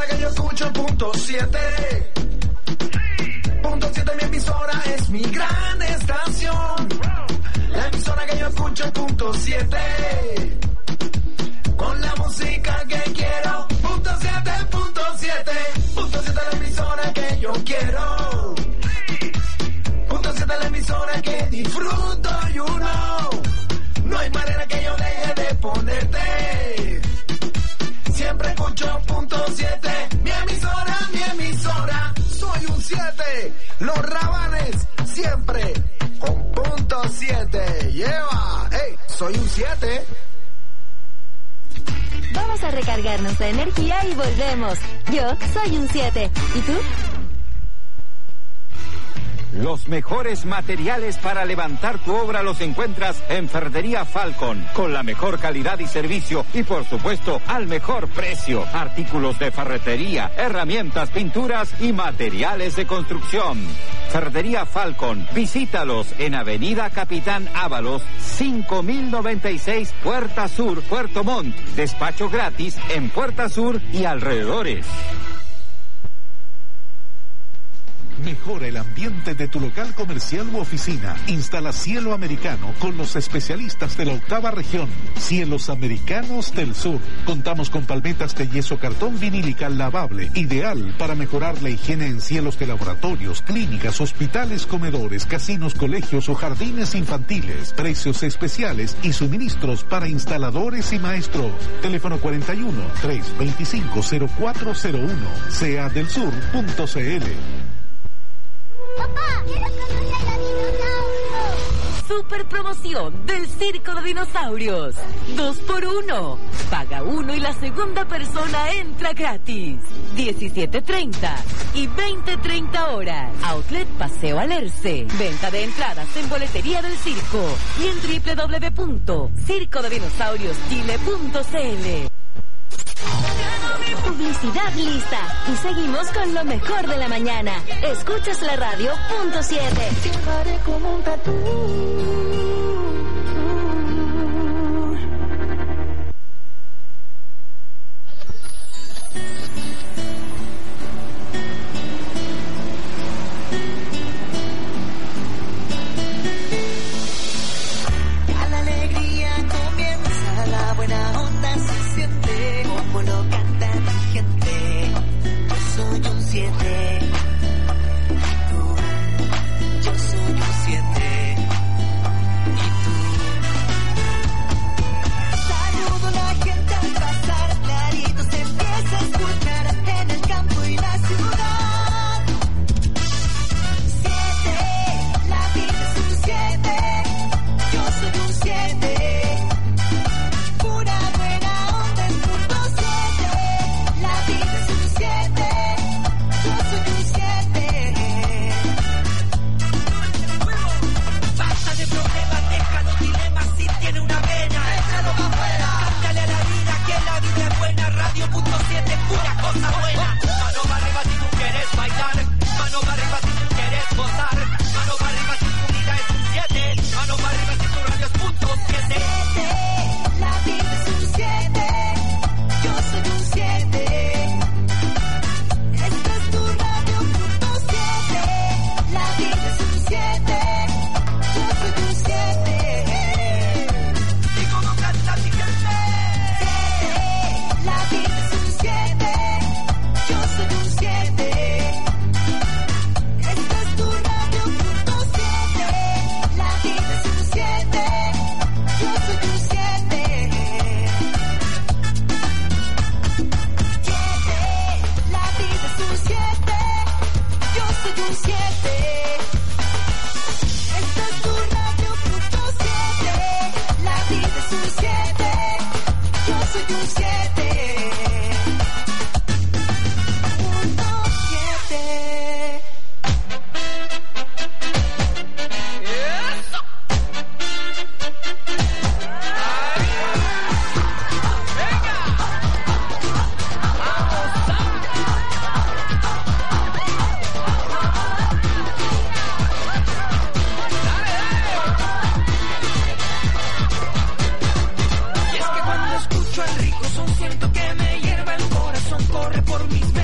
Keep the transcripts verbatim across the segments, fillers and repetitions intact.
emisora que yo escucho, punto siete. Punto siete, mi emisora es mi gran estación. La emisora que yo escucho, punto siete. Con la música que quiero, punto siete, punto siete. Punto siete, la emisora que yo quiero. Punto siete, la emisora que disfruto, you know. No hay manera que yo deje de ponerte. Siempre escucho punto siete. Mi emisora, mi emisora. Soy un siete. Los Rabanes siempre con punto siete. Lleva, hey, soy un siete. Vamos a recargarnos de energía y volvemos. Yo soy un siete. ¿Y tú? Los mejores materiales para levantar tu obra los encuentras en Ferretería Falcon, con la mejor calidad y servicio y por supuesto al mejor precio. Artículos de ferretería, herramientas, pinturas y materiales de construcción. Ferretería Falcon, visítalos en Avenida Capitán Ábalos, cinco mil noventa y seis, Puerta Sur, Puerto Montt. Despacho gratis en Puerta Sur y alrededores. Mejora el ambiente de tu local comercial u oficina. Instala cielo americano con los especialistas de la octava región. Cielos Americanos del Sur. Contamos con palmetas de yeso cartón vinílica lavable, ideal para mejorar la higiene en cielos de laboratorios, clínicas, hospitales, comedores, casinos, colegios o jardines infantiles. Precios especiales y suministros para instaladores y maestros. Teléfono cuarenta y uno, trescientos veinticinco, cero cuatro cero uno. sea del sur punto c l. ¡Papá! ¡Quiero conocer a dinosaurios! Super promoción del Circo de Dinosaurios. Dos por uno. Paga uno y la segunda persona entra gratis. diecisiete treinta y veinte treinta horas. Outlet Paseo Alerce. Venta de entradas en boletería del circo y en doble u doble u doble u punto circo de dinosaurios chile punto c l. Publicidad lista. Y seguimos con lo mejor de la mañana. Escuchas la radio punto siete. Llevaré como un tatú. Siento que me hierva el corazón, corre por mis venas.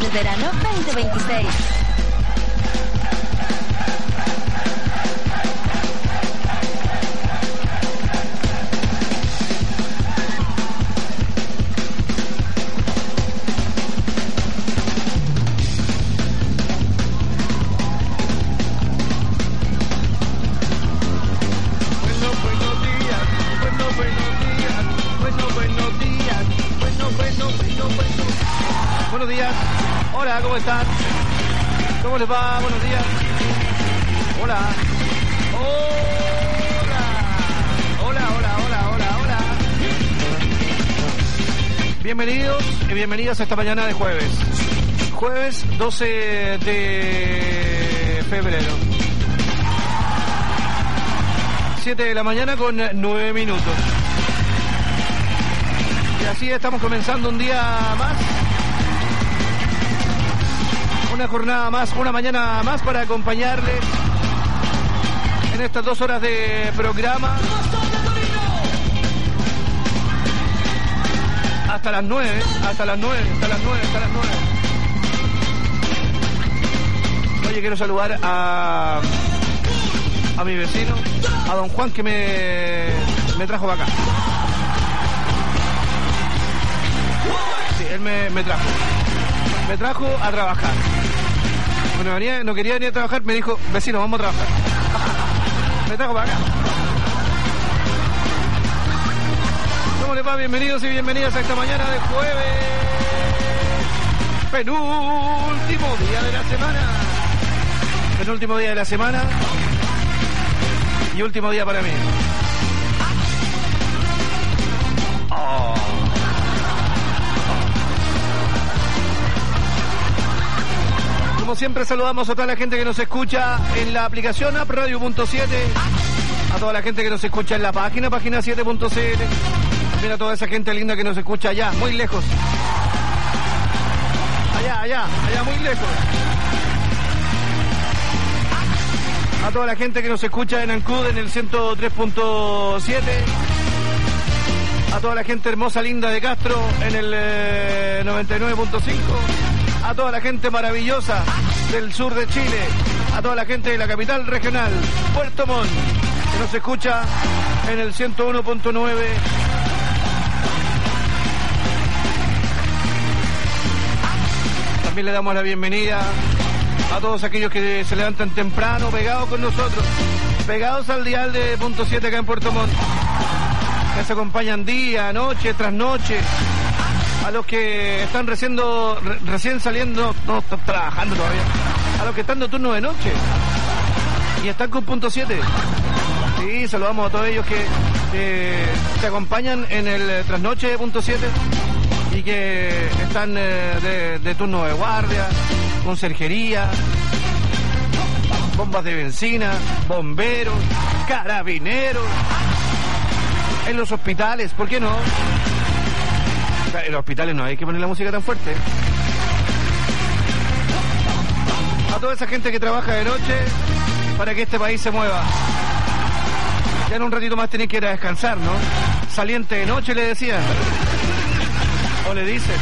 del verano veinte veintiséis. Buenos días. Hola, ¿cómo están? ¿Cómo les va? Buenos días. Hola. Hola. Hola, hola, hola, hola, hola. Bienvenidos y bienvenidas a esta mañana de jueves. Jueves doce de febrero. siete de la mañana con nueve minutos. Y así estamos comenzando un día más. Una jornada más, una mañana más para acompañarles en estas dos horas de programa. Hasta las nueve, hasta las nueve, hasta las nueve, hasta las nueve. Oye, quiero saludar a, a mi vecino, a don Juan, que me, me trajo para acá. Sí, él me, me trajo. Me trajo a trabajar. Bueno, venía, no quería venir a trabajar, me dijo, vecino, vamos a trabajar. Me trajo para acá. ¿Cómo les va? Bienvenidos y bienvenidas a esta mañana de jueves. Penúltimo día de la semana. Penúltimo día de la semana. Y último día para mí. Oh. Como siempre saludamos a toda la gente que nos escucha en la aplicación App Radio punto siete, a toda la gente que nos escucha en la página, página siete punto c l, también a toda esa gente linda que nos escucha allá, muy lejos. Allá, allá, allá muy lejos. A toda la gente que nos escucha en Ancud en el ciento tres punto siete. A toda la gente hermosa, linda de Castro en el eh, noventa y nueve punto cinco. A toda la gente maravillosa del sur de Chile, a toda la gente de la capital regional, Puerto Montt, que nos escucha en el ciento uno punto nueve. También le damos la bienvenida a todos aquellos que se levantan temprano, pegados con nosotros, pegados al dial de punto siete acá en Puerto Montt, que se acompañan día, noche tras noche. A los que están recién, re, recién saliendo, no, están trabajando todavía. A los que están de turno de noche y están con punto siete. Sí, saludamos a todos ellos que, que te acompañan en el trasnoche de punto siete y que están eh, de, de turno de guardia, conserjería, bombas de benzina, bomberos, carabineros, en los hospitales, ¿por qué no? En los hospitales no hay que poner la música tan fuerte. A toda esa gente que trabaja de noche para que este país se mueva. Ya en un ratito más tenéis que ir a descansar, ¿no? Saliente de noche le decían. O le dicen.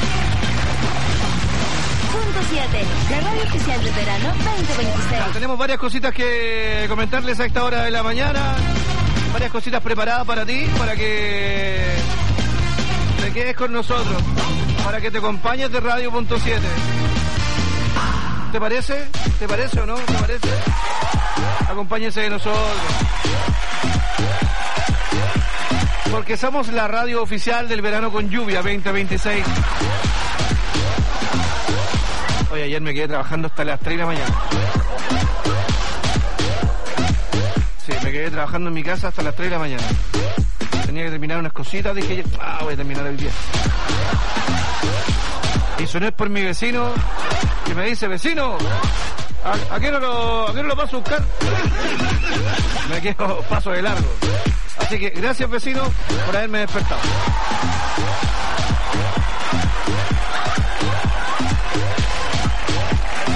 Punto siete, la radio oficial del verano veinte veintiséis. Ya, tenemos varias cositas que comentarles a esta hora de la mañana. Varias cositas preparadas para ti, para que te quedes con nosotros, para que te acompañes de Radio punto siete. ¿Te parece? ¿Te parece o no? ¿Te parece? Acompáñense de nosotros. Porque somos la radio oficial del verano con lluvia veinte veintiséis. Oye, ayer me quedé trabajando hasta las tres de la mañana. Sí, me quedé trabajando en mi casa hasta las tres de la mañana. Tenía que terminar unas cositas, dije, ah, voy a terminar el día. Y eso no es por mi vecino, que me dice, vecino, ¿a, a qué no lo, a qué no lo paso a buscar? Me quedo paso de largo. Así que gracias, vecino, por haberme despertado.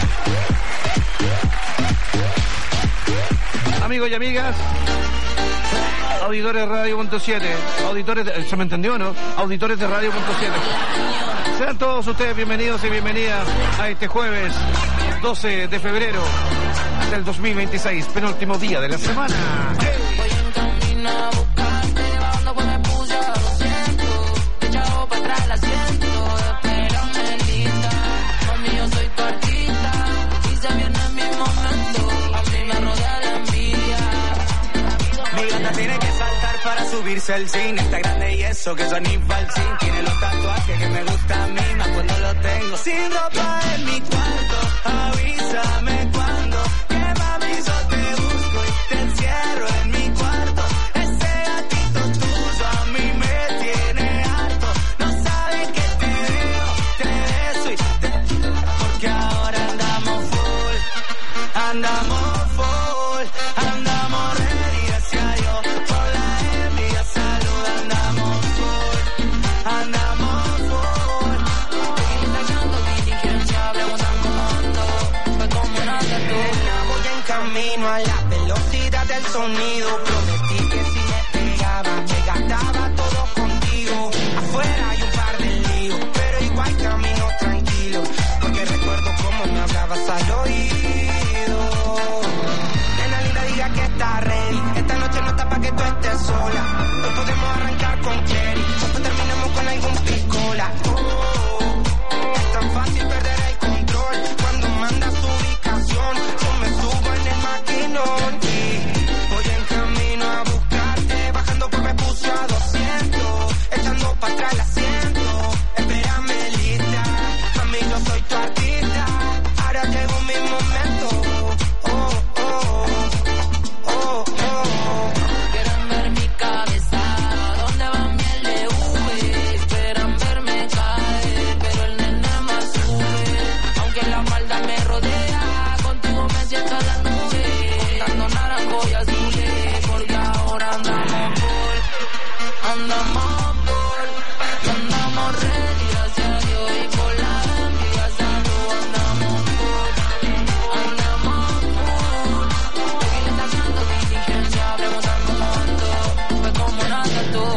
Amigos y amigas, Auditores de Radio punto siete, auditores de, ¿se me entendió o no? Auditores de Radio punto siete. Sean todos ustedes bienvenidos y bienvenidas a este jueves doce de febrero del dos mil veintiséis, penúltimo día de la semana. Voy en camino a buscarte, bajando por el puya, lo siento. Te echado para atrás el asiento, espérame linda. Mami, yo soy tu artista, y se viene mi momento. A mí me rodea la envidia. Mi gata tiene que saltar para subirse al cine. Está grande y eso que son infalsín. Tiene los tatuajes que me gustan a mí, más cuando lo tengo sin ropa en mi cuarto. Avísame cuando, que mami yo te busco y te encierro en mi cuarto. Ese gatito tuyo a mí me tiene harto. No sabes que te veo, te beso y te... Porque ahora andamos full, andamos full, andamos ready, gracias a Dios. Por la envidia, salud, andamos full, andamos full. Sacando diligencia, preguntando mundo. Fue como una tatuaje. Voy en camino a la velocidad del sonido. Prometí que si me pegaba, me gastaba todo contigo. Afuera hay un par de líos, pero igual camino tranquilo. Porque recuerdo cómo me hablabas al oído. Nena linda, diga que está ready. Esta noche no está pa' que tú estés sola. Hoy podemos arrancar con Cherry, después terminamos con algún picola. Oh, es tan fácil perder el control cuando mandas tu ubicación. Yo me subo en el maquinón y voy en camino a buscarte, bajando por Vespucio a doscientos, echando para atrás el asiento. Espérame lista, mami, yo soy tu artista. Ahora llegó mi momento. Oh, oh, oh, oh, oh. Quieren ver mi cabeza, donde van miel de V. Esperan verme caer, pero el nene más sube. Aunque la falda me rodea, contigo me siento en la nube. Dando naranjo y azules, porque ahora andamos por, andamos por, andamos ready, gracias a Dios. Y por la envidia, salud, andamos por, andamos por. Aquí le está dando diligencia, preguntando mundo. Fue como una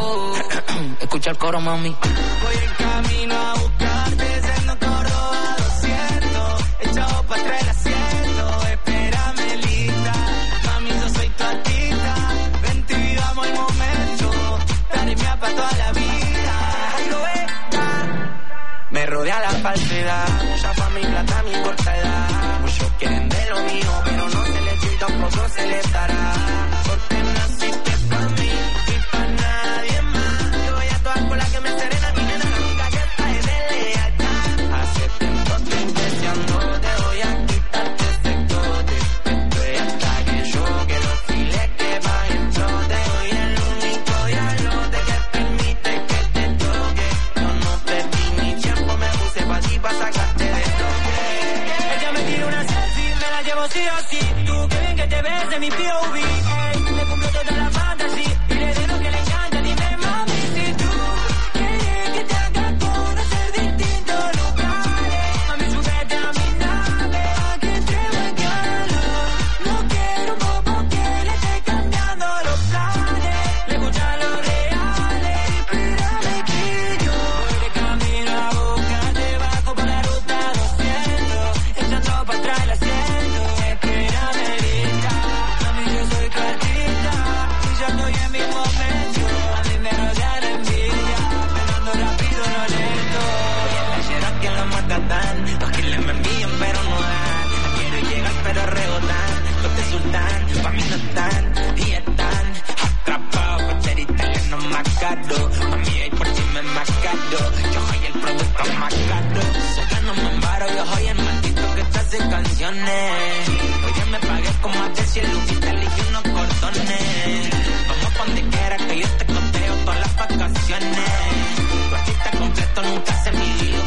tatu. Escucha el coro, mami. Voy en camino a buscarte, siendo Córdoba doscientos, echado para atrás el asiento. Espérame lista, mami, yo soy tu artista. Vente y vivamos el momento, daré mía para toda la vida. Ay, lo está. Me rodea la falsedad, mucha familia, también corta edad. Muchos quieren de lo mío, pero no se les dio y tampoco se les dará. Porque naciste para mí y para nadie más. Yo voy a actuar por la que me serena, mi nena, la única que está es de lealtad. Hace tiempo estoy deseando, te voy a quitarte ese cote. Estoy hasta que yo, que los files que vayan trote. Soy el único diablote que permite que te toque. Yo no perdí mi tiempo, me puse pa' ti pa' sacarte de toque. Ella me tira una selfie, me la llevo sí o sí. Tú qué bien que te ves de mi P O V. Ey, me cumplo toda la fantasía y le digo que le encanta. Dime mami si tú quieres que te haga conocer distintos lugares. Mami, súbete a mi nave a que entregue el calor. No quiero un bobo que le esté cambiando los planes. Le escucha los reales y espérame que yo voy de camino a buscarte, bajo por la ruta doscientos, echando para atrás el asiento. Espérame lista, mami, yo soy tu artista y yo estoy en mi momento. A mí me rodea la envidia, pensando rápido no lento. Y en la llera que la matan, los que le me envían pero no dan. Quiero llegar pero rebotan, los de sultán, pa' mí no están y están atrapados por ser italiano más caro. Mami, y por ti me más caro, yo soy el producto más caro. Sé que no me embaro, yo soy el maldito que te hace canciones. Oye, me pagué con más de cien lucitas, elegí unos cordones. Vamos pa' donde quiera que yo te costeo todas las vacaciones. Tu artista completo nunca se midió.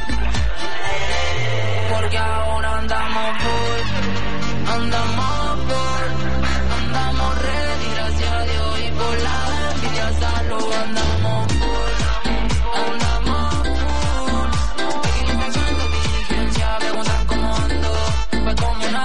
Porque ahora andamos full, andamos full, andamos ready, gracias a Dios. Y por la envidia, salud, andamos full, andamos full. Aquí le sacando diligencia, preguntan cómo ando. Fue como una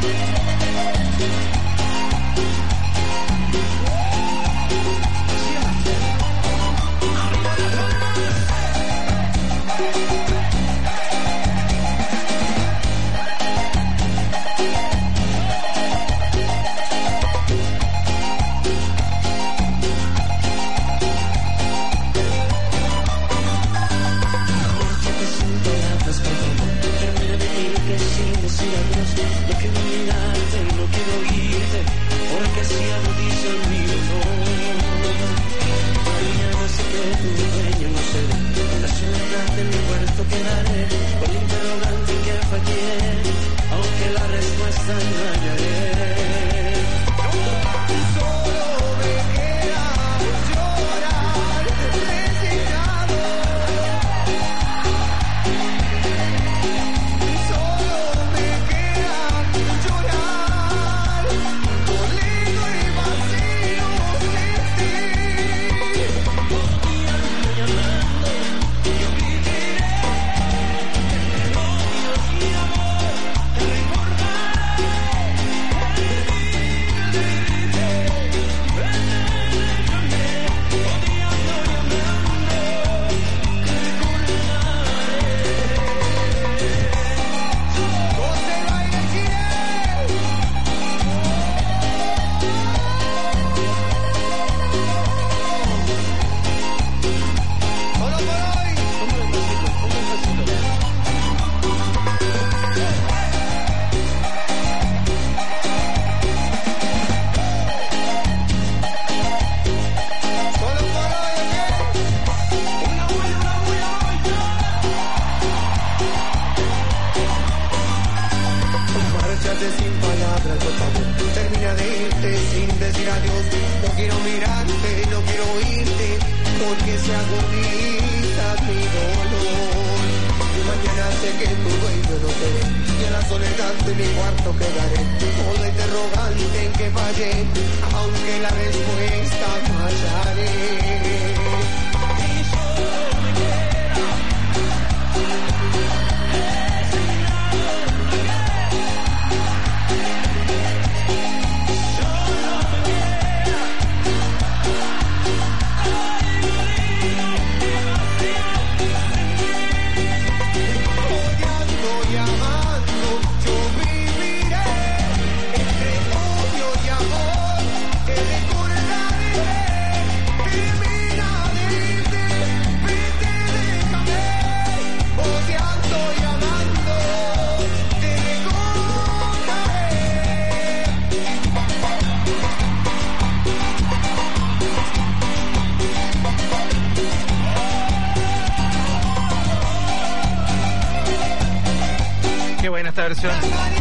Versión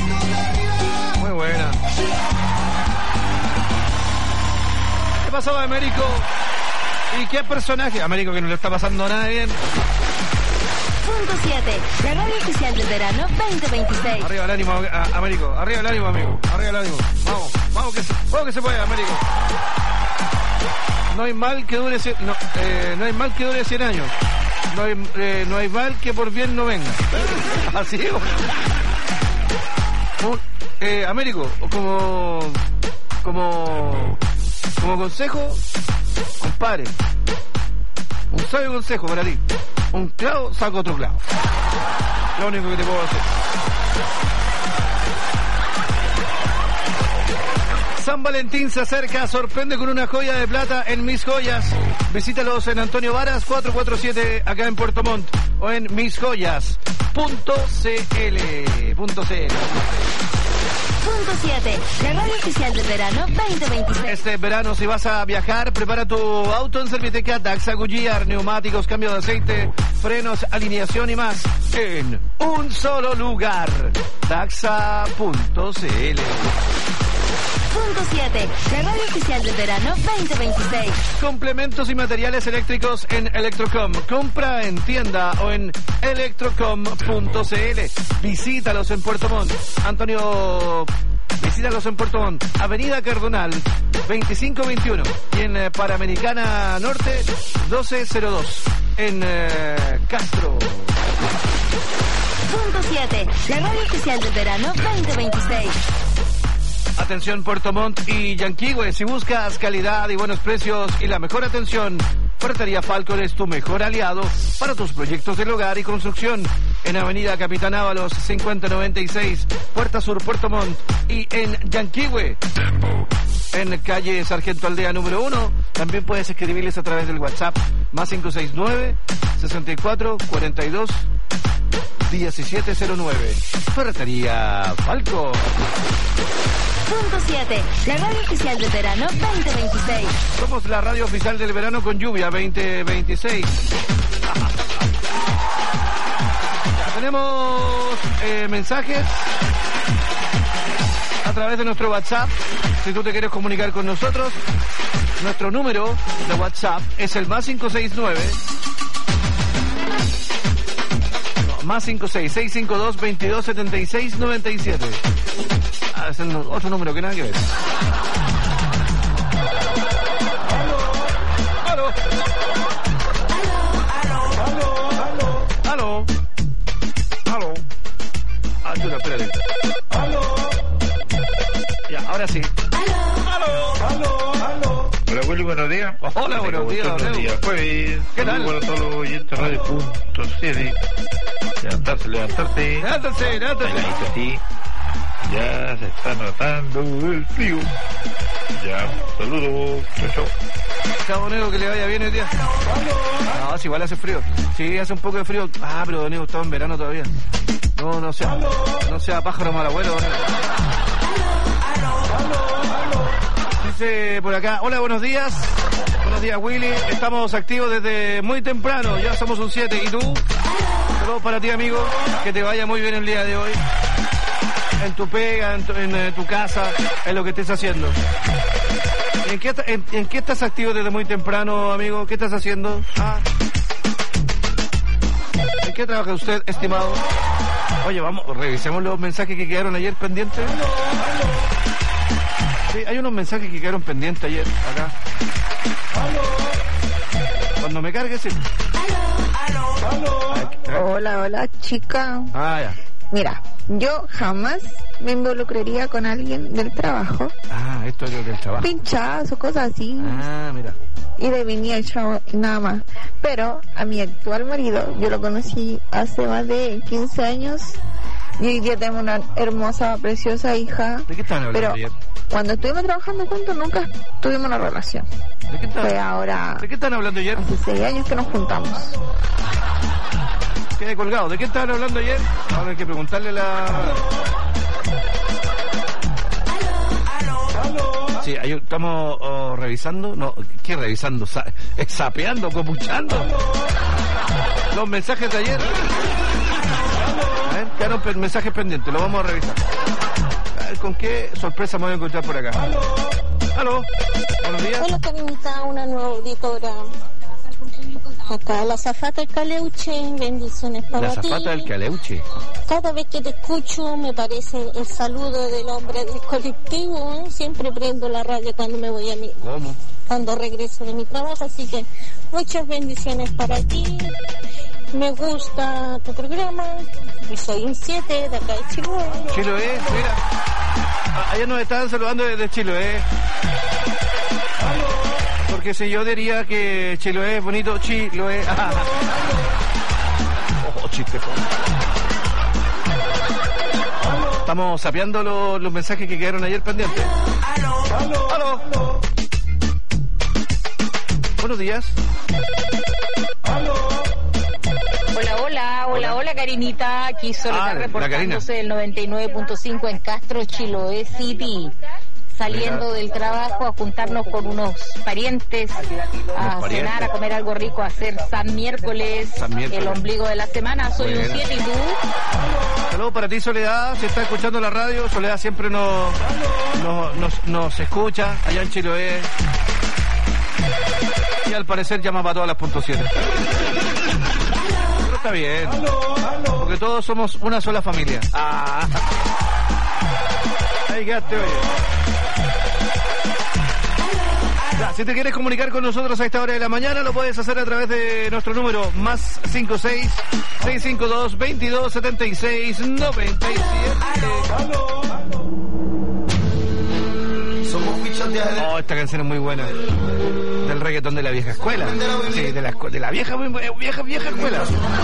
muy buena. ¿Qué pasó, Américo? ¿Y qué personaje? Américo, que no le está pasando nada bien. Punto siete, la radio oficial del verano veinte veintiséis. Arriba el ánimo, a, Américo. Arriba el ánimo, amigo. Arriba el ánimo. Vamos, vamos que se, vamos que se puede, Américo. No hay mal que dure cien, no, eh, no hay mal que dure cien años. No hay, eh, no hay mal que por bien no venga. Así es. Un, eh, Américo, como como como consejo, compadre, un sabio consejo para ti: un clavo saca otro clavo. Lo único que te puedo hacer. San Valentín se acerca, sorprende con una joya de plata en Mis Joyas. Visítalos en Antonio Varas cuatrocientos cuarenta y siete acá en Puerto Montt o en mis joyas punto c l. Punto c l. Punto siete, la radio oficial del verano veinte veintiséis. Este verano, si vas a viajar, prepara tu auto en Serviteca Daxa Goodyear, neumáticos, cambio de aceite, frenos, alineación y más en un solo lugar. Daxa punto c l. Punto siete, la radio oficial del verano veinte veintiséis. Complementos y materiales eléctricos en Electrocom. Compra en tienda o en electrocom punto c l. Visítalos en Puerto Montt. Antonio, visítalos en Puerto Montt. Avenida Cardonal veinticinco veintiuno. Y en eh, Panamericana Norte doce cero dos. En eh, Castro. punto siete, la radio oficial del verano veinte veintiséis. Atención Puerto Montt y Yanquihue, si buscas calidad y buenos precios y la mejor atención, Ferretería Falcon es tu mejor aliado para tus proyectos del hogar y construcción. En Avenida Capitán Ábalos cincuenta noventa y seis, Puerta Sur, Puerto Montt, y en Yanquihue, en calle Sargento Aldea número uno. También puedes escribirles a través del WhatsApp más cinco seis nueve, sesenta y cuatro, cuarenta y dos, diecisiete cero nueve. Ferretería Falcon. Punto siete, la radio oficial del verano veinte veintiséis. Somos la radio oficial del verano con lluvia veinte veintiséis. Tenemos eh, mensajes a través de nuestro WhatsApp. Si tú te quieres comunicar con nosotros, nuestro número de WhatsApp es el más cinco seis nueve, no, más cinco seis, seis cinco dos, veintidós setenta y seis noventa y siete. Ah, es el otro número que nada que ver. Aló. Aló. Aló. Aló. Ah, espera, espérate. Aló. Ya, ahora sí. Aló. Aló. Aló. Hola, Willy, buenos días. Hola, buenos días. Buenos días. Pues, ¿qué tal? Para todos los oyentes de Radio Punto siete. Levantarse, levantarse. Levántate, levántate. Sí. Ya se está notando el frío. Ya, saludos. Chau, chau. Chao, Nego, que le vaya bien el día. No, si igual hace frío. Sí, hace un poco de frío. Ah, pero Nego, estaba en verano todavía. No, no sea, no sea pájaro mal abuelo. Dice por acá, hola, buenos días. Buenos días, Willy. Estamos activos desde muy temprano. Ya somos un siete. ¿Y tú? Saludos para ti, amigo. Que te vaya muy bien el día de hoy. En tu pega, en tu, en, en tu casa, en lo que estés haciendo. ¿En qué, en, ¿En qué estás activo desde muy temprano, amigo? ¿Qué estás haciendo? ¿Ah? ¿En qué trabaja usted, estimado? Oye, vamos, revisemos los mensajes que quedaron ayer pendientes. Sí, hay unos mensajes que quedaron pendientes ayer, acá. Cuando me cargue, sí. Hola, hola, chica. Ah, ya. Mira, yo jamás me involucraría con alguien del trabajo. Ah, esto es lo del trabajo. Pinchazo, cosas así. Ah, mira. Y de mi niña, nada más. Pero a mi actual marido, yo lo conocí hace más de quince años. Y hoy día tengo una hermosa, preciosa hija. ¿De qué estaban hablando pero ayer? Cuando estuvimos trabajando juntos nunca tuvimos una relación. ¿De qué están, Fue ahora... ¿De qué están hablando ayer? Hace seis años que nos juntamos. Quedé colgado. ¿De qué estaban hablando ayer? Ahora hay que preguntarle la... Sí, ahí estamos oh, revisando. No, ¿qué revisando? Sa eh, sapeando, copuchando. Los mensajes de ayer. A ver, quedaron pe mensajes pendientes. Los vamos a revisar. A ver con qué sorpresa me voy a encontrar por acá. Aló. Buenos días. Hola, Karinita, una nueva auditora. Acá, la azafata del Caleuche, bendiciones para ti. La azafata del Caleuche. Cada vez que te escucho me parece el saludo del hombre del colectivo, ¿eh? Siempre prendo la radio cuando me voy a mi... ¿Cómo? Cuando regreso de mi trabajo, así que muchas bendiciones para ti. Me gusta tu programa. Y soy un siete de acá de Chiloé. Chiloé, mira. Ayer nos estaban saludando desde Chiloé. Porque si yo diría que Chiloé es bonito, Chiloé. Oh, chiste. Estamos sapeando los, los mensajes que quedaron ayer pendientes. Aló. Aló. Aló. Buenos días. Aló. Hola, hola, hola, hola, Karinita. Aquí solo Ah, está la reportándose del noventa y nueve punto cinco en Castro, Chiloé City. Saliendo del trabajo a juntarnos con unos parientes, a Unos parientes. cenar, a comer algo rico, a hacer San Miércoles, San Miércoles. el ombligo de la semana. Soy Buena. un siete y tú. Saludos para ti, Soledad. Si está escuchando la radio, Soledad siempre nos, nos, nos, nos escucha allá en Chiloé. Y al parecer llama para todas las punto siete. Pero está bien. Porque todos somos una sola familia. Ah. Ahí quedaste, oye. Ya, si te quieres comunicar con nosotros a esta hora de la mañana, lo puedes hacer a través de nuestro número más cinco seis, seis cinco dos, veintidós, setenta y seis, noventa y siete. Oh, esta canción es muy buena. Del reggaetón de la vieja escuela. Sí, de la, de la vieja, vieja, vieja escuela.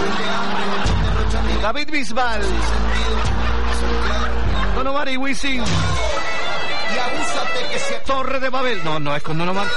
David Bisbal, Don Omar y Wisin. Torre de Babel. No, no es con Don Omar.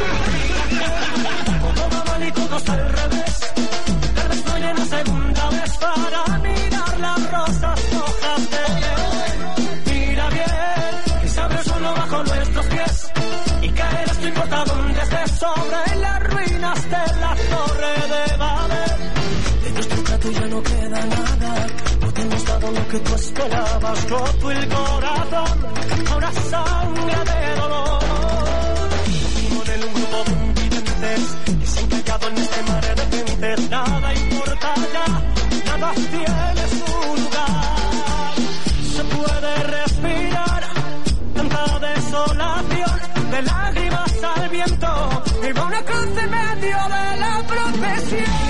Y todos al revés. Tal vez no llena segunda vez para mirar las rosas hojas de él. Mira bien, que se abre solo bajo nuestros pies. Y caerás, no importa dónde estés, sobre las ruinas de la Torre de Babel. De nuestro plato ya no queda nada. No te hemos dado lo que tú esperabas. Roto el corazón, ahora sangra de dolor. Con él un grupo de invidentes que se han callado en este mar de gentes. Nada importa ya, nada tiene su lugar. Se puede respirar tanta desolación, de lágrimas al viento, y va una cruz en medio de la procesión.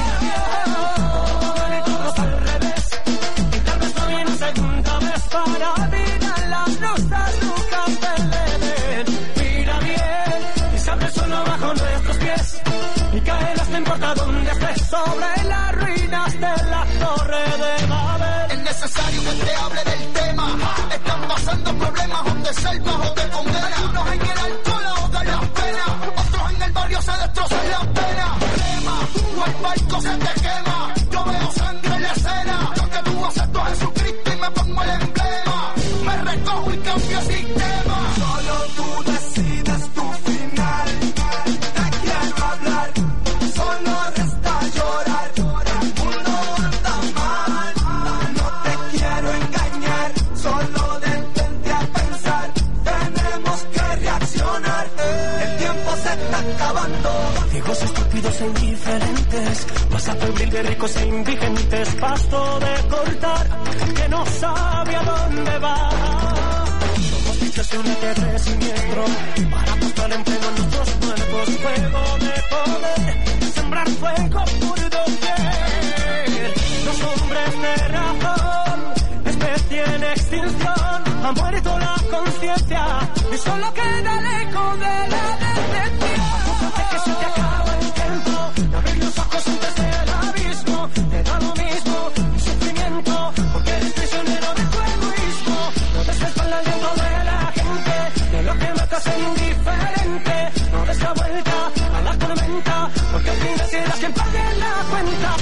Para mirar las rosas rojas del Edén. Mira bien, y se abre solo bajo nuestros pies. Y caerás, no importa dónde estés, sobre las ruinas de la Torre de Babel. Es necesario que te hable del tema. Están pasando problemas donde selva o de condena. Unos en el alcohol ahogan las penas, otros en el barrio se destrozan las penas. Crema, o el barco se te quema. Yo veo sangre en la escena. Lo que tú acepto a Jesucristo y me pongo el emblema. Me recojo y cambio sistema. Solo tú decides tu final. Te quiero hablar, solo resta llorar. El mundo anda mal, no te quiero engañar. Solo detente a pensar, tenemos que reaccionar. El tiempo se está acabando. Ciegos, estúpidos e indiferentes, masa febril de ricos e indigentes, pasto de cortar que no sabe a dónde va. Somos bichos de un E T R siniestro para apostar en pleno nuestros cuerpos. Fuego de poder, sembrar fuego por doquier. Los hombres de razón, especie en extinción, ha muerto la conciencia y solo queda el eco de la decepción. Que se te acaba el tiempo, abrir los ojos antes del abismo. Te da lo mismo el sufrimiento, porque eres prisionero de tu egoísmo. No des la espalda al viento de la gente, de lo que matas es indiferente. No des la vuelta a la tormenta, porque al final serás quien pague la cuenta.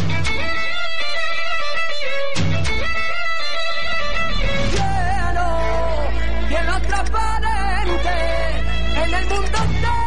Lleno, lleno transparente, en el mundo entero.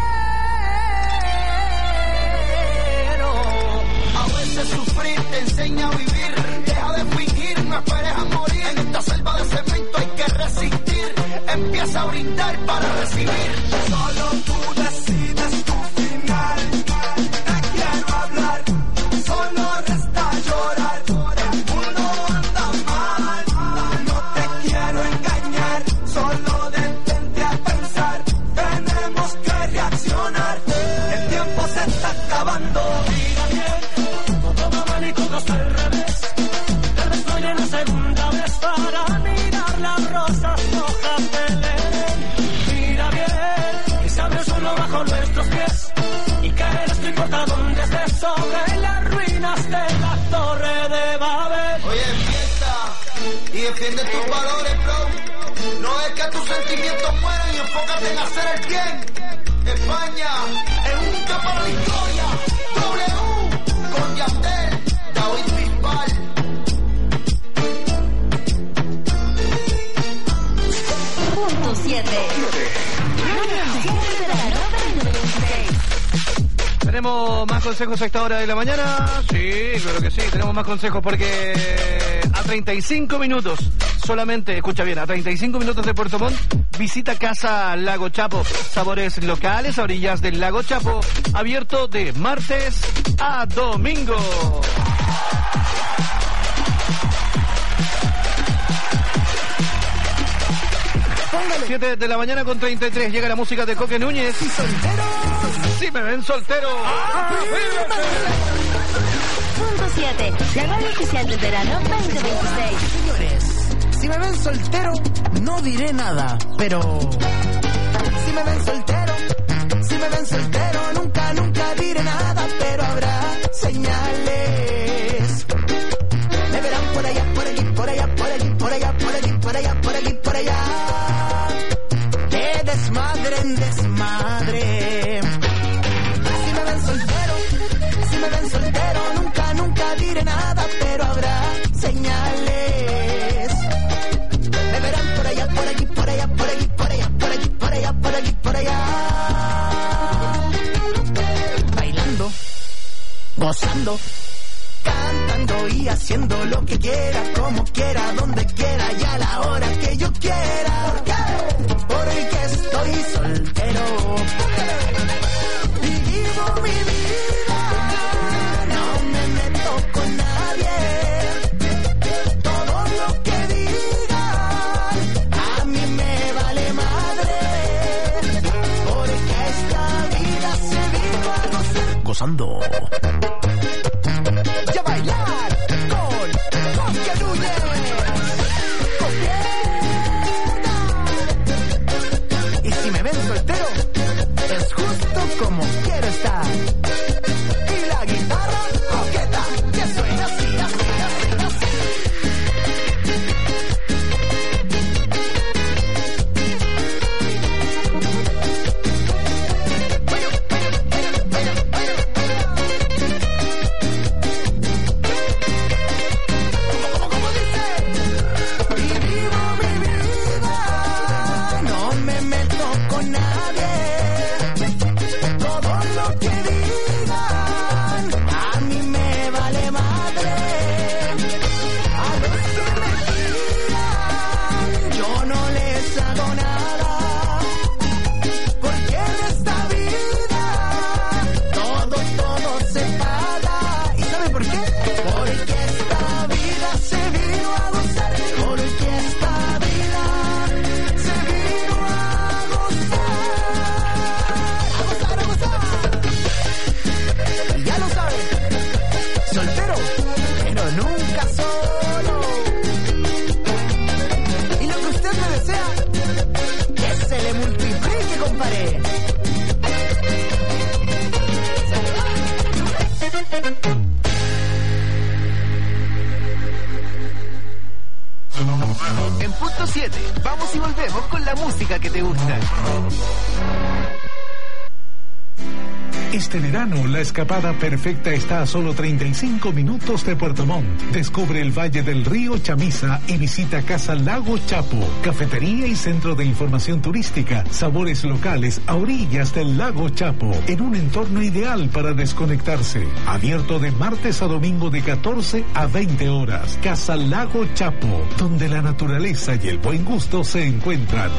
Sufrir te enseña a vivir, deja de fingir, no esperes a morir. En esta selva de cemento hay que resistir, empieza a brindar para recibir. Solo tú decides tu final. Te quiero hablar, solo resta llorar. El mundo anda mal, no te quiero engañar. Solo detente a pensar, tenemos que reaccionar. El tiempo se está acabando. Y todos al revés. Tal vez no llena segunda vez para mirar las rosas rojas del Edén. Mira bien, que se abre solo bajo nuestros pies. Y caerás, no importa dónde estés, sobre las ruinas de la Torre de Babel. Oye, fiesta y defiende tus valores, bro. No es que tus sentimientos mueran y enfócate en hacer el bien. España es única para la historia. W con Yandel, David Bisbal. Punto siete. ¿Tenemos más consejos a esta hora de la mañana? Sí, claro que sí, tenemos más consejos porque a treinta y cinco minutos solamente, escucha bien, a treinta y cinco minutos de Puerto Montt, visita Casa Lago Chapo, sabores locales a orillas del Lago Chapo, abierto de martes a domingo. siete de la mañana con treinta y tres. Llega la música de Coque Núñez. Si soltero. Si me ven soltero. Punto siete, la radio oficial del verano veinte veintiséis. Señores, si me ven soltero, no diré nada, pero si me ven soltero, si me ven soltero, nunca, nunca diré nada, pero habrá señales. Me verán por allá, por allí, por allá, por allí, por allá, por allí, por allá, por allí, por allá. De desmadre en desmadre. Si me ven soltero, si me ven soltero, nunca, nunca diré nada, pero habrá señales. Me verán por allá, por allí, por allá, por allí, por allá, por allí, por allá, por allí, por allá. Bailando, gozando, cantando y haciendo lo que quiera, como quiera, donde quiera y a la hora que yo quiera. ¿Por qué? Porque estoy soltero y vivo mi vida. No me meto con nadie. Todo lo que digan a mí me vale madre. Porque esta vida se vino a gozar. Gozando. Y a bailar con Coque Núñez. Y si me ven soltero, es justo como quiero estar. Y la guitarra coqueta, que suena así, así, así, así. ¿Cómo, cómo dice? Y vivo mi vida, no me meto con nadie. Todo lo que digan a mí me vale madre. A los que me tiran yo no les hago nada. Porque en esta vida todo, todo se paga. ¿Y sabe por qué? Porque esta vida se vino a gozar. Porque esta vida se vino a gozar. A gozar, a gozar. Y ya lo sabe, soltero, pero nunca solo. Y lo que usted me desea, que se le multiplique, compadre. En punto siete, vamos y volvemos con la música que te gusta. Este verano, la escapada perfecta está a solo treinta y cinco minutos de Puerto Montt. Descubre el Valle del Río Chamisa y visita Casa Lago Chapo, cafetería y centro de información turística, sabores locales a orillas del Lago Chapo, en un entorno ideal para desconectarse. Abierto de martes a domingo de catorce a veinte horas. Casa Lago Chapo, donde la naturaleza y el buen gusto se encuentran.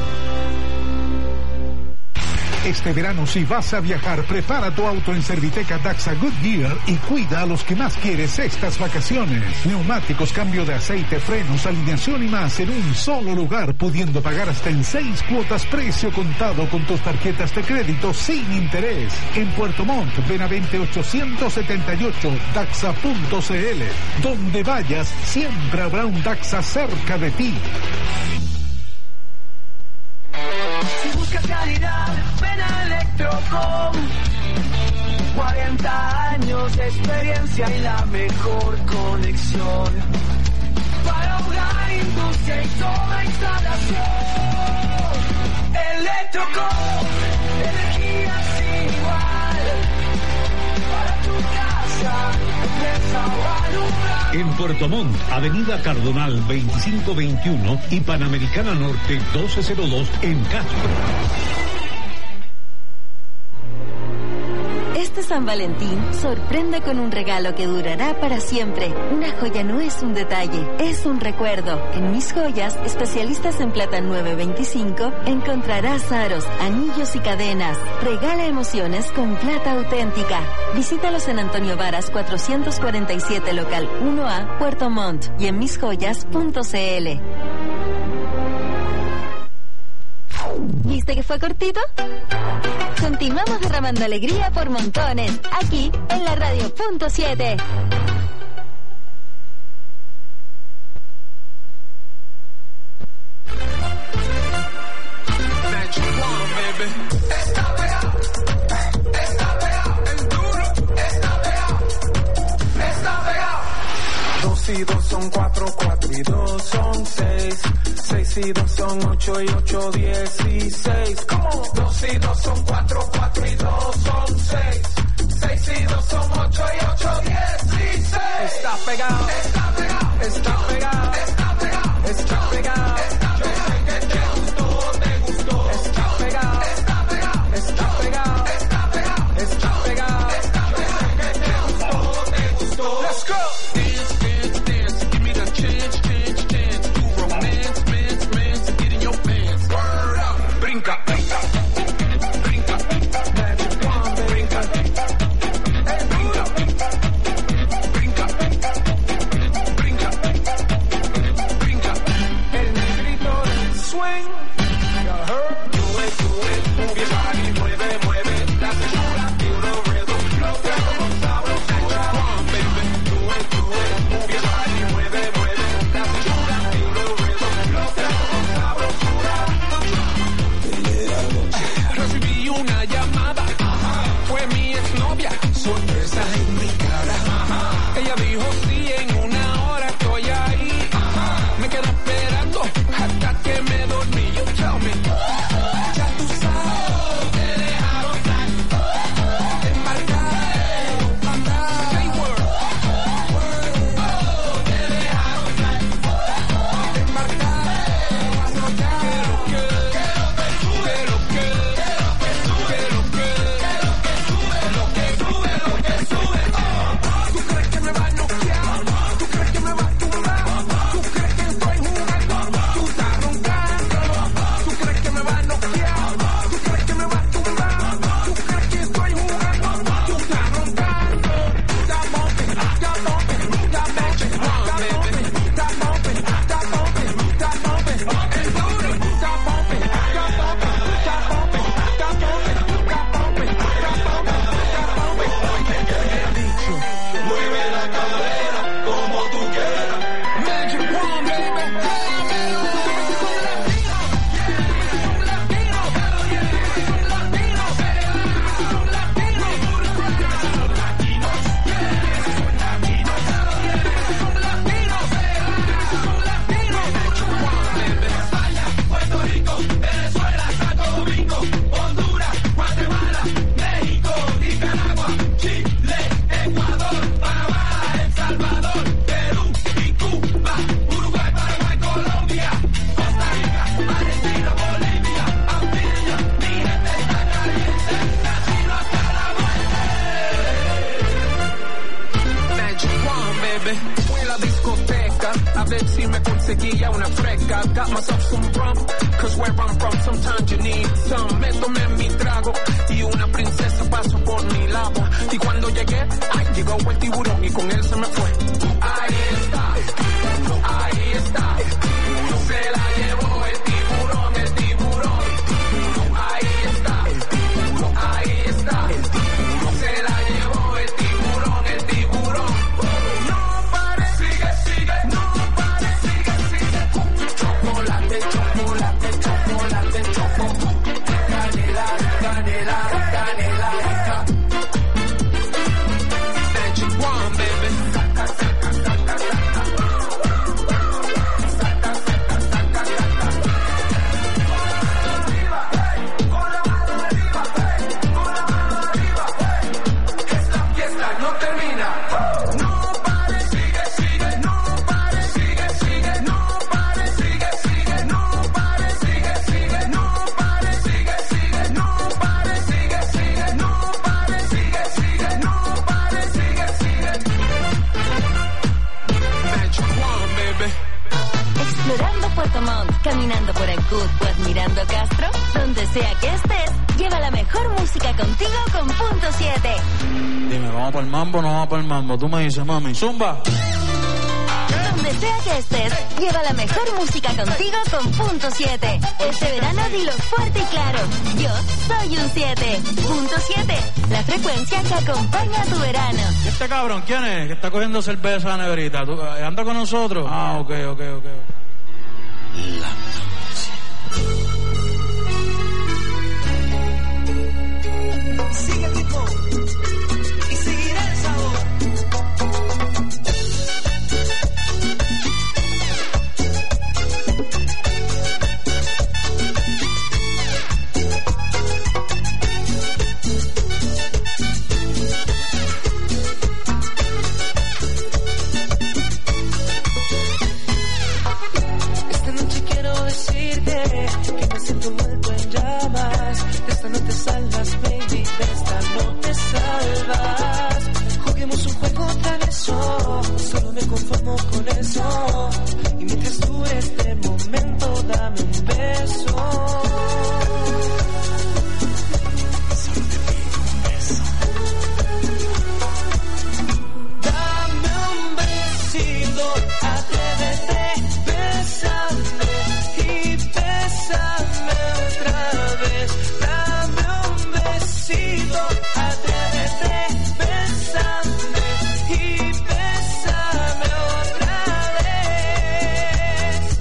Este verano, si vas a viajar, prepara tu auto en Serviteca Daxa Goodyear y cuida a los que más quieres estas vacaciones. Neumáticos, cambio de aceite, frenos, alineación y más en un solo lugar, pudiendo pagar hasta en seis cuotas precio contado con tus tarjetas de crédito sin interés. En Puerto Montt, Benavente ochocientos setenta y ocho, daxa punto c l. Donde vayas, siempre habrá un Daxa cerca de ti. Si buscas calidad, ven a Electrocom. cuarenta años de experiencia y la mejor conexión. Para hogar, industria y toda instalación. Electrocom, energía sin igual. Para tu casa, empresa o alumbrar. En Puerto Montt, Avenida Cardonal veinticinco veintiuno y Panamericana Norte doce cero dos en Castro. Este San Valentín sorprende con un regalo que durará para siempre. Una joya no es un detalle, es un recuerdo. En Mis Joyas, especialistas en plata nueve veinticinco, encontrarás aros, anillos y cadenas. Regala emociones con plata auténtica. Visítalos en Antonio Varas cuatrocientos cuarenta y siete, local uno A, Puerto Montt, y en mis joyas punto c l. ¿Viste que fue cortito? Continuamos derramando alegría por montones, aquí en la radio punto siete. Está pegado, está pegado, el duro, está pegado, está pegado. Dos y dos son cuatro, cuatro y dos son seis. Seis y dos son ocho y ocho, dieciséis. ¿Cómo? Dos y dos son cuatro, cuatro y dos son seis. Seis y dos son ocho y ocho, dieciséis. Está pegado, está pegado, está pegado, está pegado, está pegado. Yo sé que te gustó, te gustó. Está pegado, está pegado, está pegado, está pegado, está pegado. Yo sé que te gustó, te gustó. Let's go. Dance, dance, dance. Give me the chance, chance, chance. Do romance, man, man. To get in your pants. Word up. Brinca, brinca, brinca. Magic wand, brinca. Hey, brinca, brinca, brinca, brinca. El negrito del swing. You heard? Do it, do it. Move your body, mueve, mueve. La cintura, feel the rhythm. Los tragos sabrosura. One, baby. Do it, do it. Move your body, mueve, mueve. La cintura, feel the rhythm. Los tragos sabrosura. Recibí una llamada. Fue mi exnovia. Sorpresa en mi cara. Ella dijo sí, en una hora estoy ahí. Me quedo esperando hasta que me dormí. You tell me. Ya tú sabes. Te dejaron salir. Embarcar. Mandar. Say word. Oh, te dejaron salir. Embarcar. Pasotar. Que lo que. Que lo que. Que lo que. Lo que sube, lo que sube. ¿Tú crees que me va a noquear? ¿Tú crees que me va a tumbar? ¿Tú crees que estoy jugando? Tú estás roncando. ¿Tú crees que me va a noquear? ¿Tú crees que me va a tumbar? ¿Tú crees que estoy jugando? Tú estás roncando. Está bumping, está bumping, está matching, está bumping, está bumping, está bumping, está bumping. El duro está bumping, está bumping, está bumping, está bumping, está bumping, está bumping, está bumping. He dicho, mueve la cadera como tú quieras. Magic wand, baby. Puerto Rico, Venezuela, Santo Domingo, Honduras, Guatemala, México, Nicaragua, Chile, Ecuador, Panamá, El Salvador, Perú y Cuba, Uruguay, Paraguay, Colombia, Costa Rica, Argentina, Bolivia, Antillas, mi gente está caliente, latino hasta la muerte. Magic wand, baby. Fui a la discoteca a ver si me conseguía una fresca. Got myself some rum, cause where I'm from sometimes you need some. Me tomé mi trago y una princesa pasó por mi lado. Y cuando llegué, ay, llegó el tiburón y con él se me fue. Ahí está, ahí está. Se la llevó el tiburón, el tiburón. Ahí está, ahí está. Se la llevó el tiburón, el tiburón. No pare, sigue, sigue, no pare, sigue, sigue. Chocolate, chocolate, chocolate, chocolate. Canela, canela, canela. Magic wand, baby. Saca, saca, saca, saca. Saca, saca, saca, saca. Arriba, hey, con la mano arriba, hey, con la mano arriba, hey. Esta fiesta no termina. No pare, sigue, sigue, no pare, sigue, sigue, no pare, sigue, sigue, no pare, sigue, sigue, no pare, sigue, sigue, no pare, sigue, sigue, no pare, sigue, sigue, no pare, sigue, sigue. Magic wand, baby. Explorando Puerto Montt, caminando por Ancud o admirando Castro, donde sea que estés, lleva la mejor música contigo con Punto siete. Dime, ¿vamos para el mambo o no vamos para el mambo? Tú me dices, mami, zumba. Donde Donde sea que estés, lleva la mejor música contigo con Punto siete. Este verano dilo fuerte y claro. Yo soy un siete. Punto siete, la frecuencia que acompaña a tu verano. ¿Y este cabrón quién es? Que está cogiendo cerveza a la neverita. ¿Tú, eh, ¿Anda con nosotros? Ah, ok, ok, ok. La Sigue el ritmo y seguirá el sabor. Esta noche quiero decirte que me siento vuelto en llamas. De esta no te salvas, baby, de esta no te salvas. Juguemos un juego travieso, solo me conformo con eso. Y mientras dure este momento, dame un beso. Solo te pido un beso. Dame un besito, atrévete, bésame y bésame otra vez. Dame un besito, atrévete, bésame y bésame otra vez.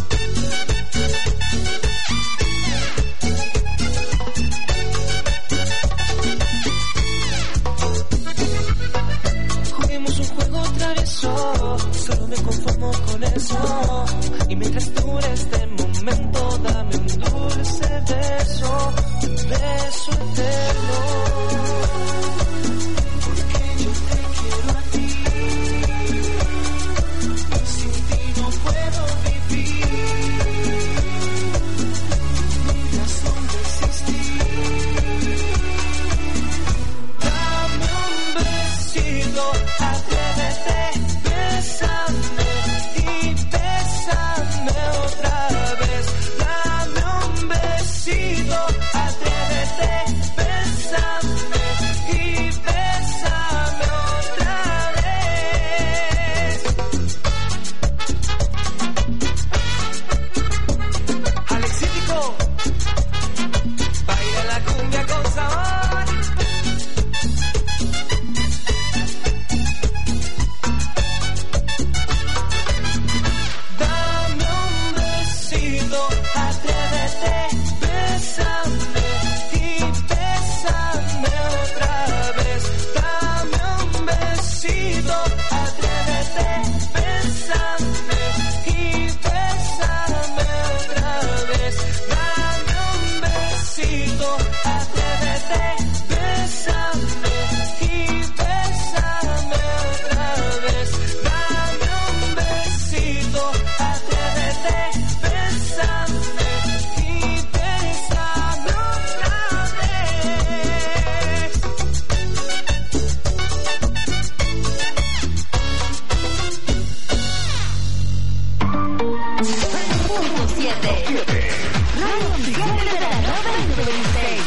Juguemos un juego travieso, solo me conformo con eso. Y mientras dure este momento, dame un dulce beso, un beso eterno. Porque yo te quiero a ti, sin ti no puedo vivir. Mi razón de existir. Dame un besito, atrévete, bésame y bésame otra vez. Dame un besito, atrévete, bésame y bésame otra vez. Alexítico, baila la cumbia con sabor. Dame un besito, atrévete, bésame y bésame otra vez. Dame un besito, atrévete, bésame y bésame otra vez. Dame un besito, atrévete, bésame y bésame otra vez. Dame un besito, atrévete, bésame y bésame otra vez. Punto siete. Radio oficial del verano veinte veintiséis.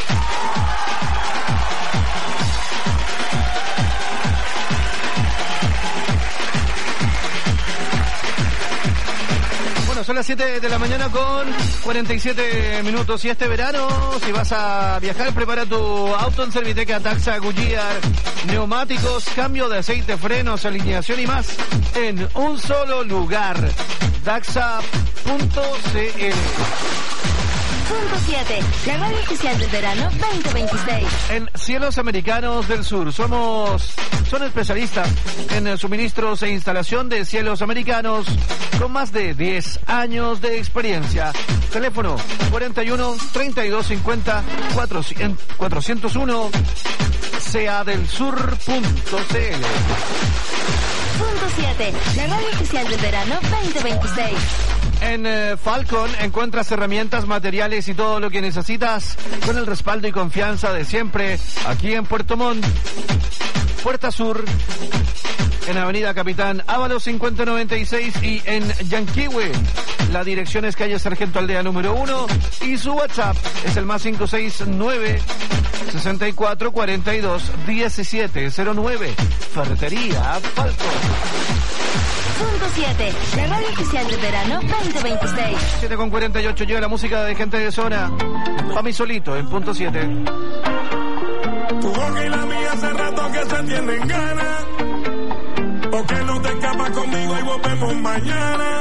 Bueno, son las siete de la mañana con cuarenta y siete minutos. Y este verano, si vas a viajar, prepara tu auto en Serviteca Taxa Goodyear. Neumáticos, cambio de aceite, frenos, alineación y más en un solo lugar. Daxa punto c l. Punto siete, la radio oficial del verano veinte veintiséis. En Cielos Americanos del Sur somos, son especialistas en suministros e instalación de cielos americanos con más de diez años de experiencia. Teléfono cuarenta y uno, treinta y dos cincuenta, cuatrocientos uno, seadelsur punto c l. Punto siete, la radio oficial del verano veinte veintiséis. En eh, Falcon encuentras herramientas, materiales y todo lo que necesitas con el respaldo y confianza de siempre aquí en Puerto Montt. Puerta Sur, en Avenida Capitán Ábalos cincuenta noventa y seis y en Yanquihue. La dirección es calle Sargento Aldea número uno y su WhatsApp es el más cinco seis nueve, sesenta y cuatro, cuarenta y dos, diecisiete cero nueve. Ferretería Falcon. punto siete, la radio oficial de verano veinte veintiséis. siete con cuarenta y ocho llega la música de Gente de Zona. Pa' mí solito, en punto siete. Tu boca y la mía hace rato que se tienen ganas. ¿Por qué no te escapas conmigo y volvemos mañana?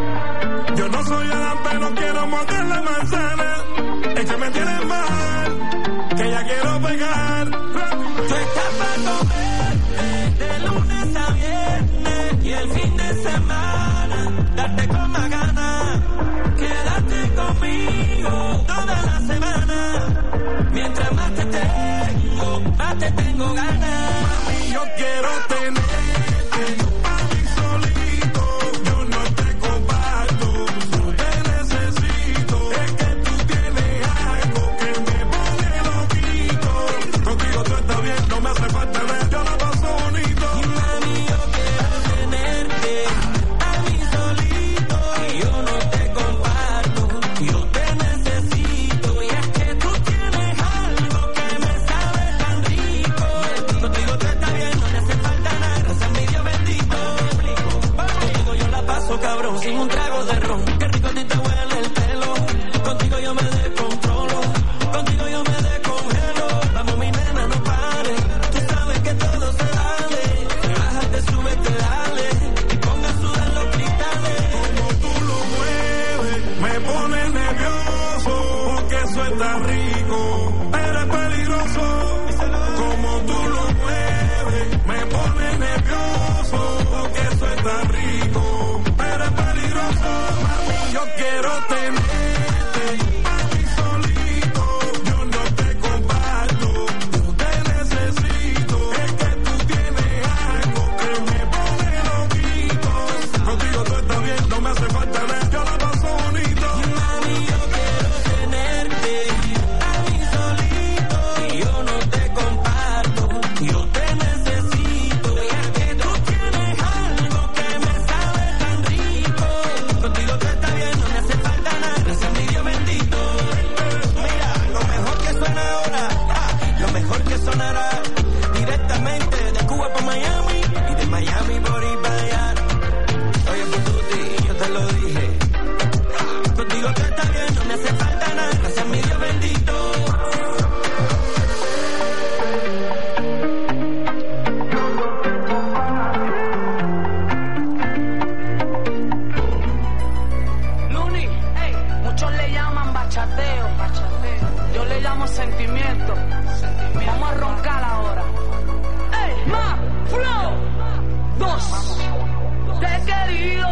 Yo no soy Adán, pero quiero morder la manzana. Es que me tienes mal, que ya quiero pegar. Tú estás para comer de lunes a viernes y el fin de semana darte con más ganas. Quédate conmigo toda la semana. Mientras más te tengo, más te tengo ganas. Mami, yo quiero tenerte pa' mí solito. Yo no te comparto, no te necesito. Es que tú tienes algo que me pone loquito. Contigo tú estás bien, no me hace falta nada. Yo la paso bonito. Y mami, yo quiero tenerte a mí solito. Y yo no te comparto, yo te necesito. Y es que tú tienes algo que me sabe tan rico. Contigo tú estás bien, no me hace falta nada. Gracias a mi Dios bendito. Contigo yo la paso cabrón, sin un trago de ron. Qué rico a ti te huele el pelo. Contigo yo me descontrolo. Contigo yo me descongelo. Vamos mi nena, no pares. Tú sabes que todo se vale. Bájate, súbete, dale. Y ponga a sudar los cristales. Como tú lo mueves, me pone nervioso. Porque eso está rico, pero es peligroso. Como tú lo mueves, me pone nervioso. Porque eso está rico, pero es peligroso. Mami, yo quiero tenerte a mí solito. Yo no te comparto, no te necesito. Es que tú tienes algo que me pone loquito. Contigo tú estás bien, no me hace falta nada. Yo la paso bonito. Y mami, yo quiero tenerte a mí solito. Y yo no te comparto, yo te necesito. Y es que tú tienes algo que me sabe tan rico. Contigo tú estás bien, no me hace falta nada. Gracias a mi Dios bendito. Mira, lo mejor que suena ahora, ah, lo mejor que sonará directamente de Cuba para Miami y de Miami por ir para allá. Oye, Pututi, yo te lo dije. Contigo tú estás bien, no me hace falta nada. Gracias a mi Dios bendito. Luni, ey, muchos le llaman bachateo, bachateo. Yo le llamo sentimiento. Sentimiento. Vamos a roncar ahora. Ey, más flow. Dos. Te he querido.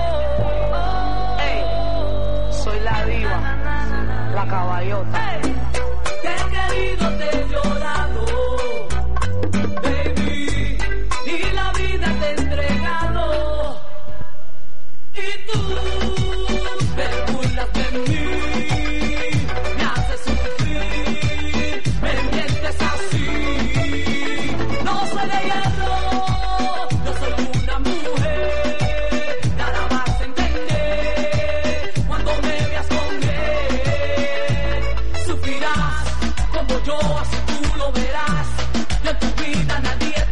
Ey, soy la diva, la caballota. Ey, te he querido, te he llorado, baby, y la vida te he entregado. Y tú te burlas de mí, me haces sufrir, me mientes así. No soy de hierro, yo soy una mujer, nada más entender cuando me veas con él. Sufrirás como yo, así tú lo verás. Y en tu vida nadie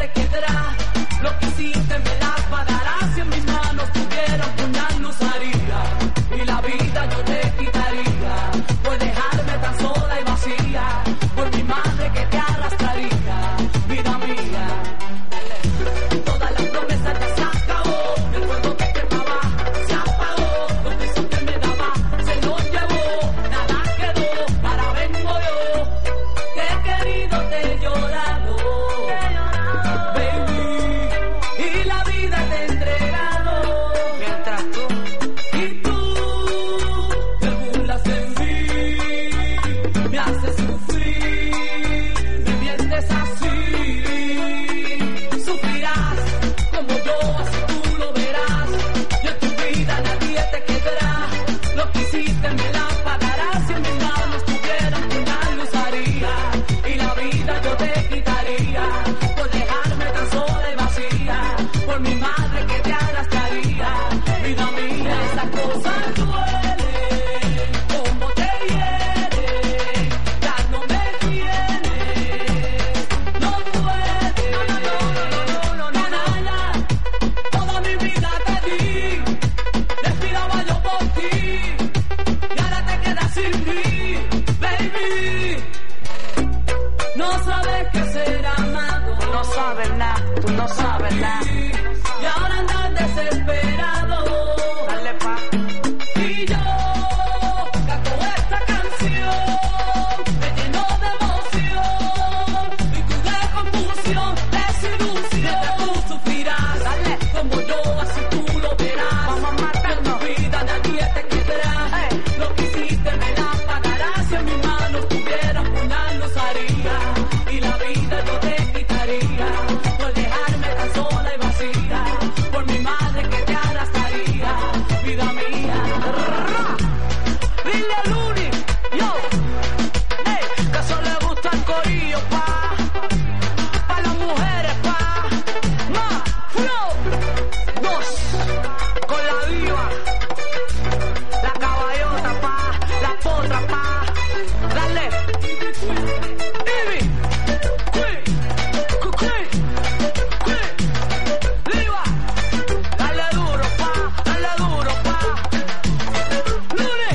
baby. No sabes qué ser amado. Tú no sabes nada, tú no sabes nada. Y ahora andas desesperado. Dale pa. Y yo canto esta canción, me lleno de emoción. Y tú de confusión, desilusión. Tú sufrirás, dale, como yo, así tú lo verás. Vamos a matarnos. En tu vida nadie te quitará. Hey. Lo que hiciste me la pagarás. Si en mis manos tuviera un puñal los haría. Y la vida yo te quitaría. Por dejarme tan sola y vacía. Por mi madre que te arrastraría. Vida mía. Dile a Luni, yo. Hey, que eso le gusta el corillo, pa. Pa' las mujeres, pa. Más flow. Dos. Con la diva. La caballota, pa. La potra, pa. Dale. Ivy. Qui. Cuqui. Qui. Diva. Dale duro, pa. Dale duro, pa. Luni.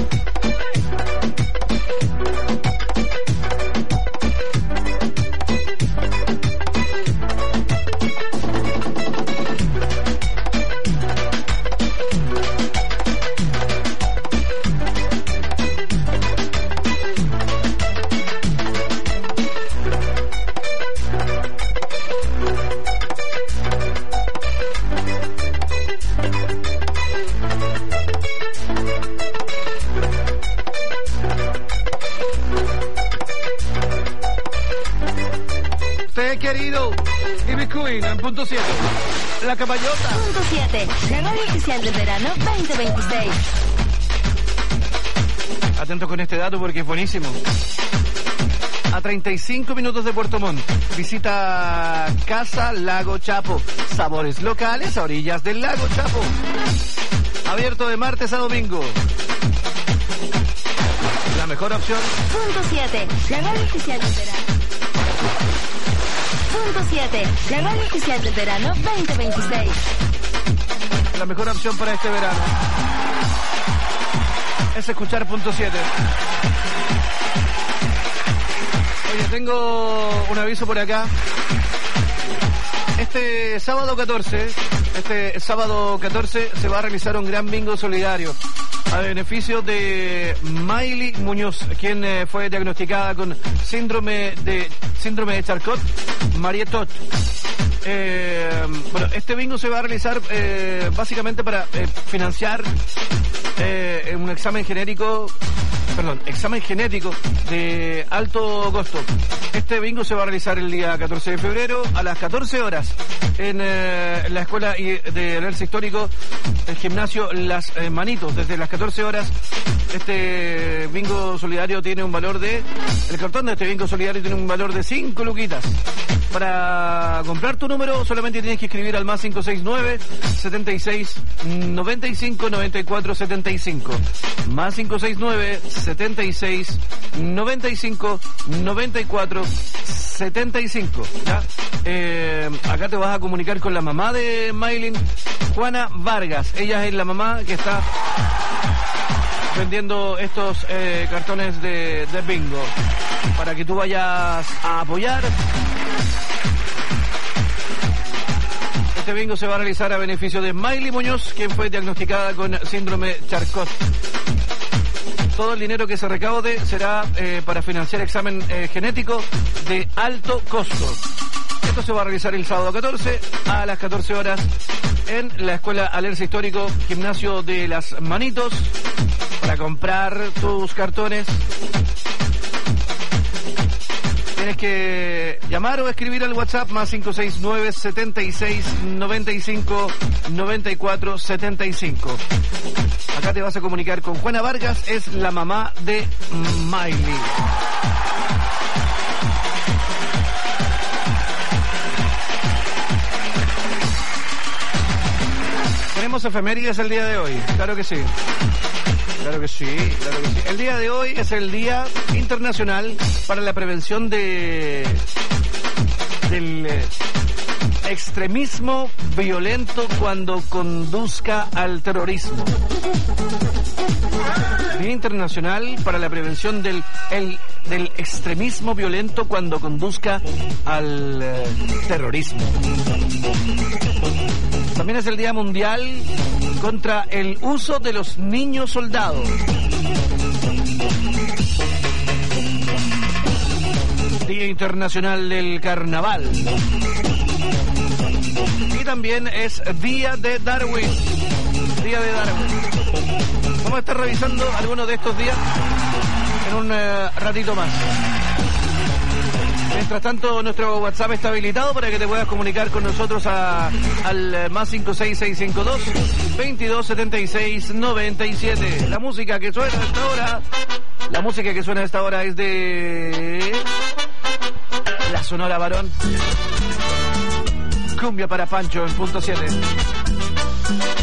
Usted querido Ivy Queen en punto siete. La caballota. Punto siete. La radio oficial del verano veinte veintiséis. Atento con este dato porque es buenísimo. A treinta y cinco minutos de Puerto Montt, visita Casa Lago Chapo. Sabores locales a orillas del Lago Chapo. Abierto de martes a domingo. La mejor opción. Punto siete. La radio oficial del verano. Punto siete. La radio oficial del verano veinte veintiséis. La mejor opción para este verano es escuchar punto siete. Oye, tengo un aviso por acá. Este sábado catorce, este sábado catorce se va a realizar un gran bingo solidario a beneficio de Miley Muñoz, quien eh, fue diagnosticada con síndrome de síndrome de Charcot, Marietot. Eh, bueno, este bingo se va a realizar eh, básicamente para eh, financiar eh, un examen genérico, perdón, examen genético de alto costo. Este bingo se va a realizar el día catorce de febrero a las catorce horas en, eh, en la escuela de Alerce Histórico, el gimnasio Las eh, Manitos, desde las catorce horas. Este bingo solidario tiene un valor de, el cartón de este bingo solidario tiene un valor de cinco luquitas. Para comprar tu número solamente tienes que escribir al más cinco seis nueve, setenta y seis, noventa y cinco, noventa y cuatro, setenta y cinco. Más cinco seis nueve, setenta y seis, noventa y cinco, noventa y cuatro, setenta y cinco. ¿Ya? Eh, acá te vas a comunicar con la mamá de Maylin, Juana Vargas. Ella es la mamá que está vendiendo estos eh, cartones de, de bingo para que tú vayas a apoyar. Este bingo se va a realizar a beneficio de Miley Muñoz, quien fue diagnosticada con síndrome Charcot. Todo el dinero que se recaude será eh, para financiar examen eh, genético de alto costo. Esto se va a realizar el sábado catorce a las catorce horas en la Escuela Alerce Histórico, Gimnasio de Las Manitos. Para comprar tus cartones tienes que llamar o escribir al WhatsApp más cinco seis nueve, setenta y seis, noventa y cinco, noventa y cuatro, setenta y cinco. Acá te vas a comunicar con Juana Vargas, es la mamá de Miley. Tenemos efemérides el día de hoy, claro que sí. Claro que sí, claro que sí. El día de hoy es el Día Internacional para la Prevención de del extremismo violento cuando conduzca al terrorismo. Día Internacional para la Prevención del, el, del Extremismo Violento cuando conduzca al eh, terrorismo. También es el Día Mundial contra el uso de los niños soldados. Día Internacional del Carnaval. Y también es Día de Darwin. Día de Darwin. Vamos a estar revisando algunos de estos días en un uh, ratito más. Mientras tanto, nuestro WhatsApp está habilitado para que te puedas comunicar con nosotros a, al uh, más cinco seis seis cinco dos, veintidós setenta y seis noventa y siete. La música que suena a esta hora, la música que suena a esta hora es de la Sonora Varón. Cumbia para Pancho en punto siete.